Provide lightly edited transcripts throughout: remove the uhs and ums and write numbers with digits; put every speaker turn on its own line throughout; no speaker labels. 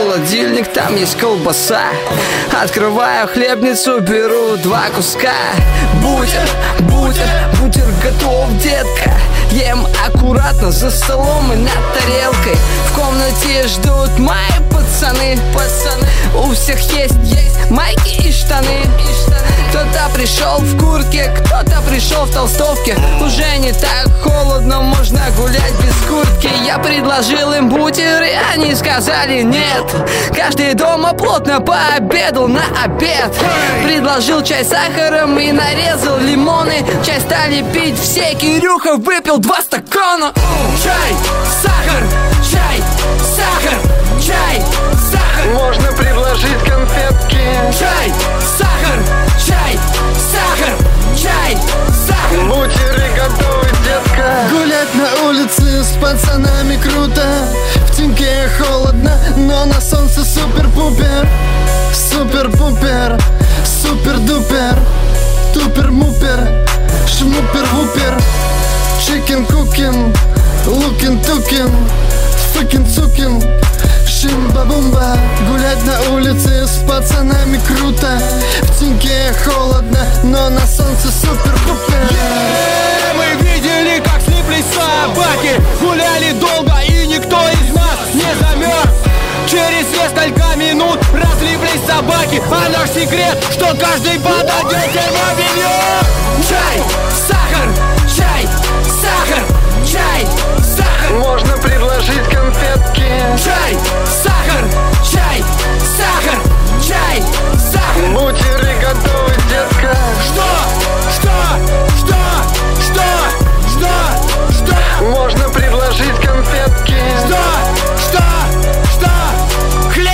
холодильник, там есть колбаса. Открываю хлебницу, беру 2 куска. Бутер готов, детка. Ем аккуратно за столом и над тарелкой. В комнате ждут мои пацаны. У всех есть майки и штаны. Кто-то пришел в куртке, кто-то пришел в толстовке. Уже не так холодно, можно гулять без куртки. Я предложил им бутеры, они сказали нет. Каждый дома плотно пообедал на обед. Предложил чай с сахаром и нарезал лимоны. Чай стали пить все, Кирюха выпил 2 стакана. Чай, сахар, чай, сахар, чай, сахар. Можно предложить конфетки. Чай, сахар, чай, сахар, чай, сахар. Бутеры готовы, детка.
Гулять на улице с пацанами круто. В теньке холодно, но на солнце супер-пупер. Супер-пупер, супер-дупер. Тупер-мупер, шмупер-вупер. Чикен-кукин, лукин-тукин, фыкин-цукин, шимба-бумба. Гулять на улице с пацанами круто. В теньке холодно, но на солнце супер-пупер.
Мы видели, как слиплись собаки. Гуляли долго, и никто из нас не замерз. Через несколько минут разлиплись собаки. А наш секрет, что каждый подойдет термобелье.
Чай, сахар, чай, сахар, чай, сахар. Можно предложить конфетки. Чай, сахар, чай, сахар, чай, сахар. Бутеры готовы, детка. Что? Можно предложить конфетки.
Что? Хлеб!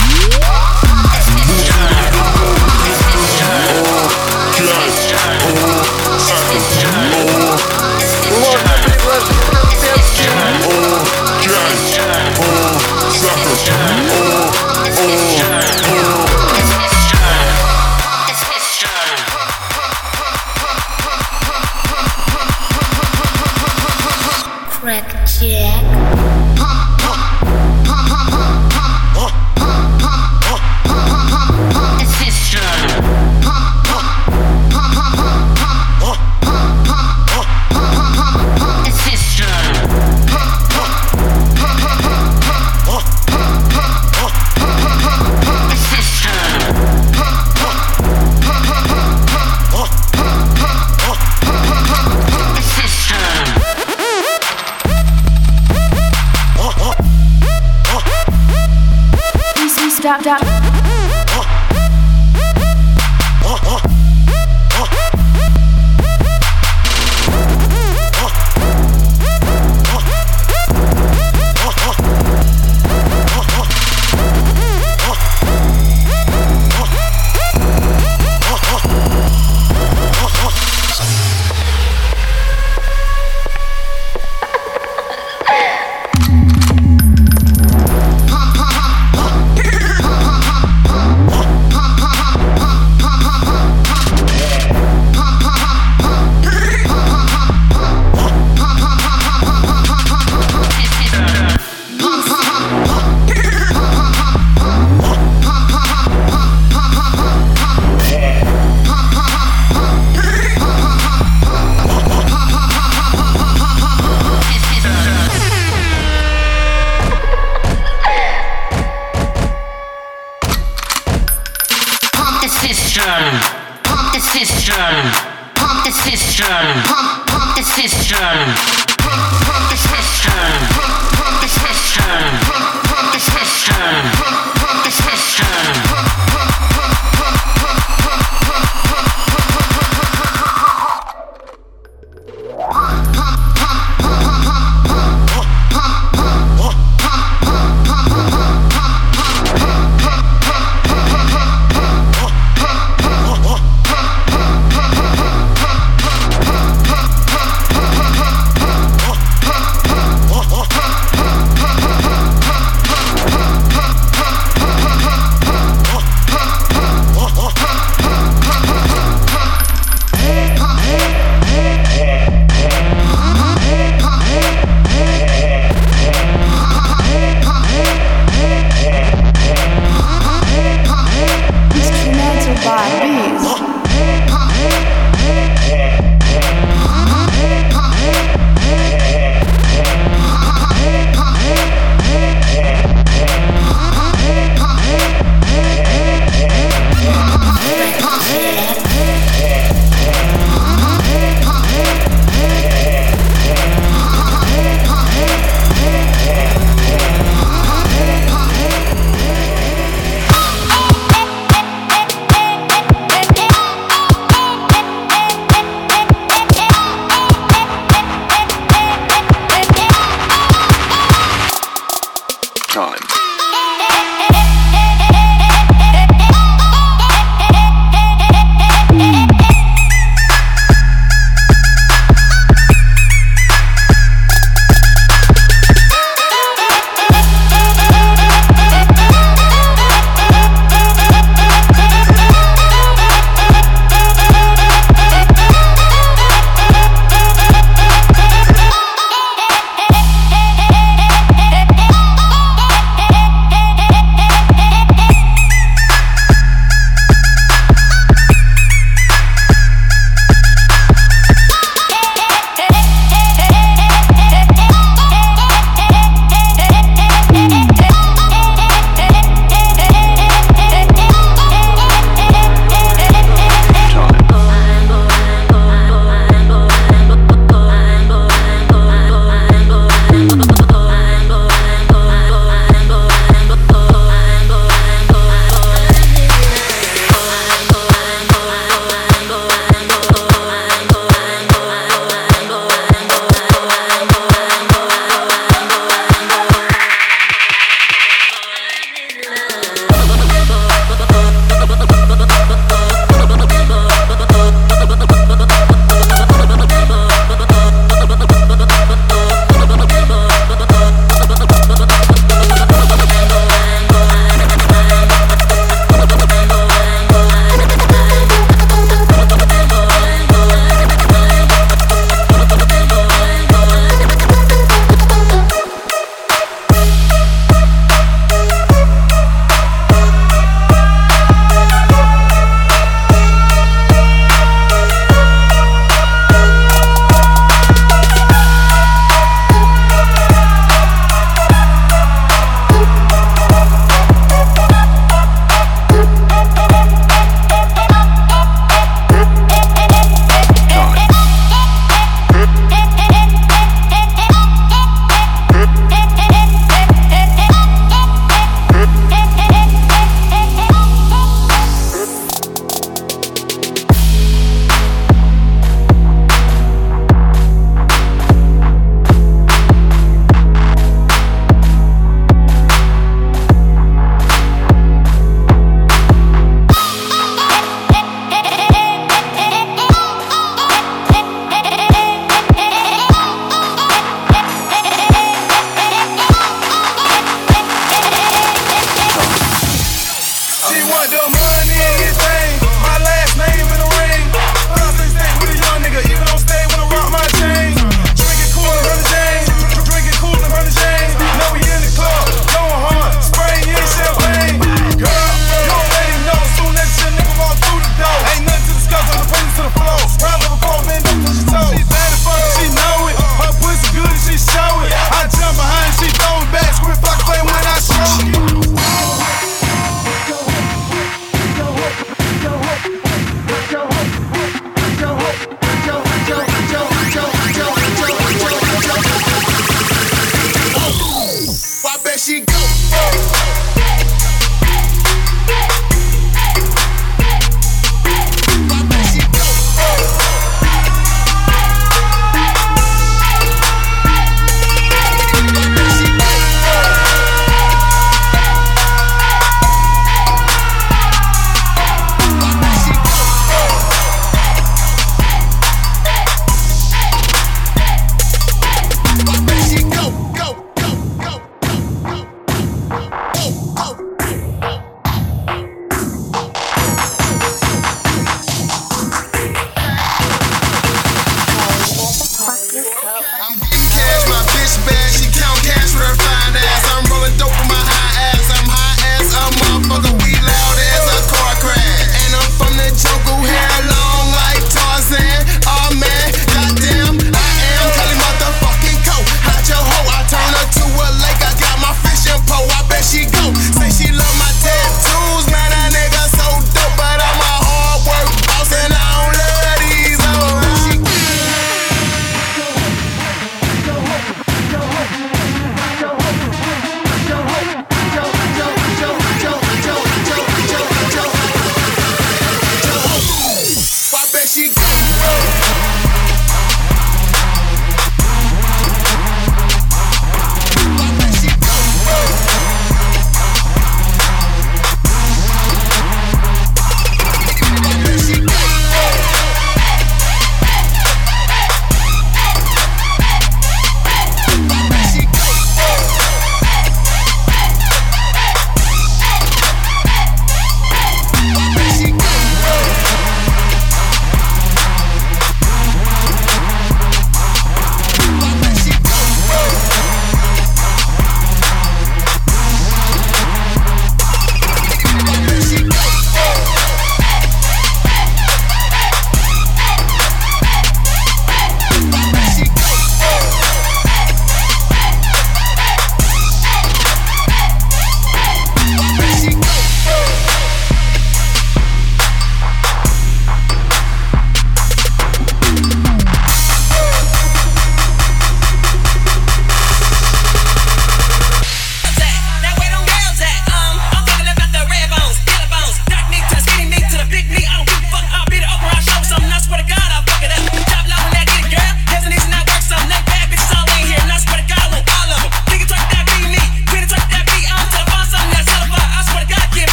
Можно предложить конфетки.
Stop.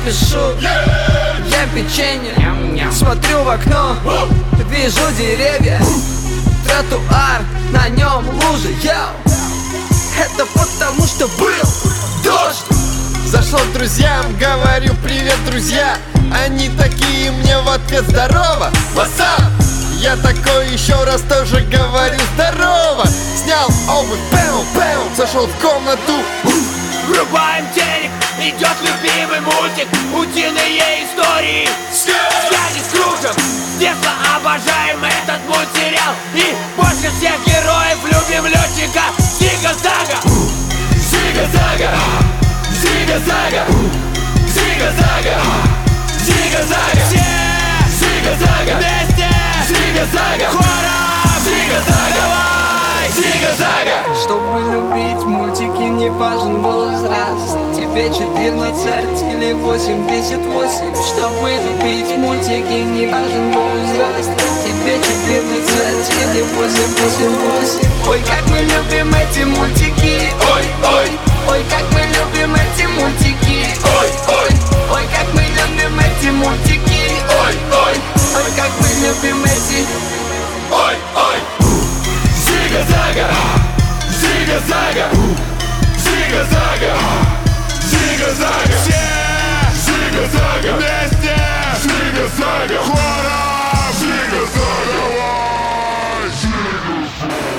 пишу, ем печенье, смотрю в окно, вижу деревья, тротуар, на нем лужи, йоу. Это потому что был дождь.
Зашел к друзьям, говорю: привет, друзья. Они такие мне в ответ: здорово, what's. Я такой еще раз тоже говорю: здорово. Снял обувь, пэу, зашел в комнату.
Врубаем телек, идет любимый мультик, утиные истории с дядей Скруджем. С детства обожаем этот мультсериал и больше всех героев любим летчика Зига-Зага. Зига-Зага, Зига-Зага, Зига-Зага, Зига-Зага. Все Зига-Зага вместе, Зига-Зага, хором, Зига-Зага, давай, Зига-Зага.
Чтобы любить мультики, не важен возраст. Тебе 14 или 88. Чтобы любить мультики, не важен возраст. Тебе 14 или 88. Ой, как мы любим эти мультики. Ой, ой, ой, как мы любим эти мультики. Ой, ой, ой, как мы любим эти мультики. Ой, ой, ой, как мы любим эти.
Ой, ой, Зига-Зага, Зига-Зага, Зига-Зага, Зига-Зага. Все Зига-Зага вместе, Зига-Зага, хором, Зига-Зага, давай, Зига-Зага.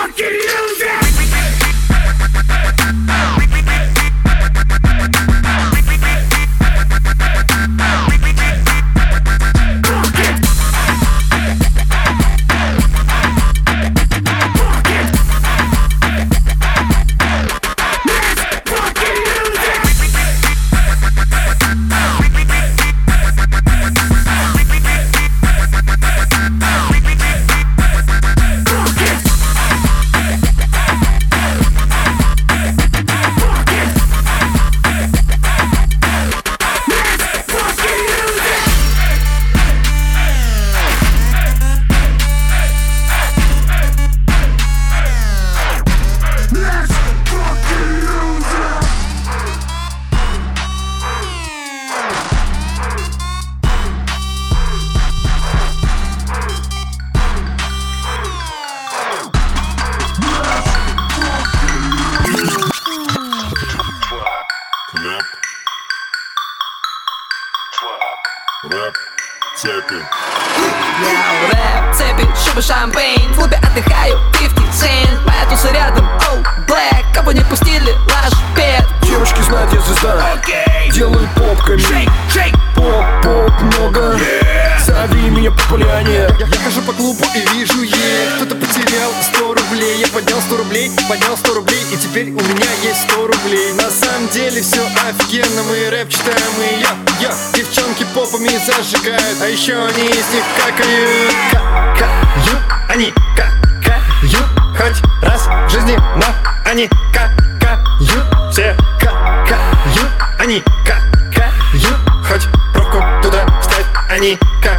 Рэп, цепи.
Рэп, цепи, шубы, шампейн. В клубе отдыхаю, 50 цент. Моя туса рядом, оу, блэк. Кого не пустили, лаш, пет.
Девушки знают, я звезда. Делаю попками. Поп, много. Зови меня по поляне.
Я хожу по клубу и вижу кто-то потерял 100 рублей. Я поднял 100 рублей, поднял 100 рублей. И теперь у меня есть 100 рублей. На самом деле все офигенно. Мы рэп читаем и я. Девчонки попами зажигают. А еще они из них какают. Какают, они какают. Хоть раз в жизни, но они какают. Все какают, они какают. Хоть пробку туда встать, они какают.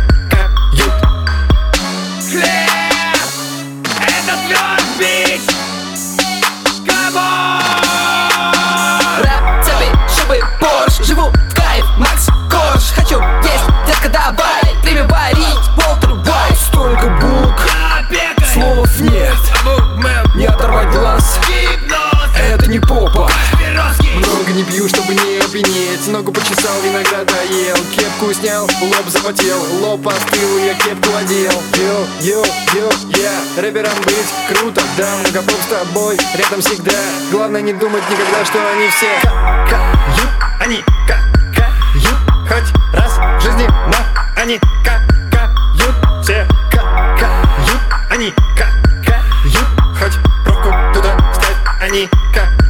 Это твой бит.
Рэп, цепи, шубы, Порш. Живу в кайф, Макс Корж. Хочу есть, детка, давай. Время варить, Волтер Уайт.
Столько букв, слов нет. Не оторвать глаз. Это не попа.
Много не пью, чтобы не опьянеть. Ногу почесал, виноград доел. Кепку снял, лоб запотел. Лоб остыл, я кепку одел. Я рэпером быть круто. Да, многопоп с тобой рядом всегда. Главное не думать никогда, что они все какают. Они какают. Хоть раз в жизни, но они какают. Все какают. Они какают. Хоть пробку туда встать, они какают.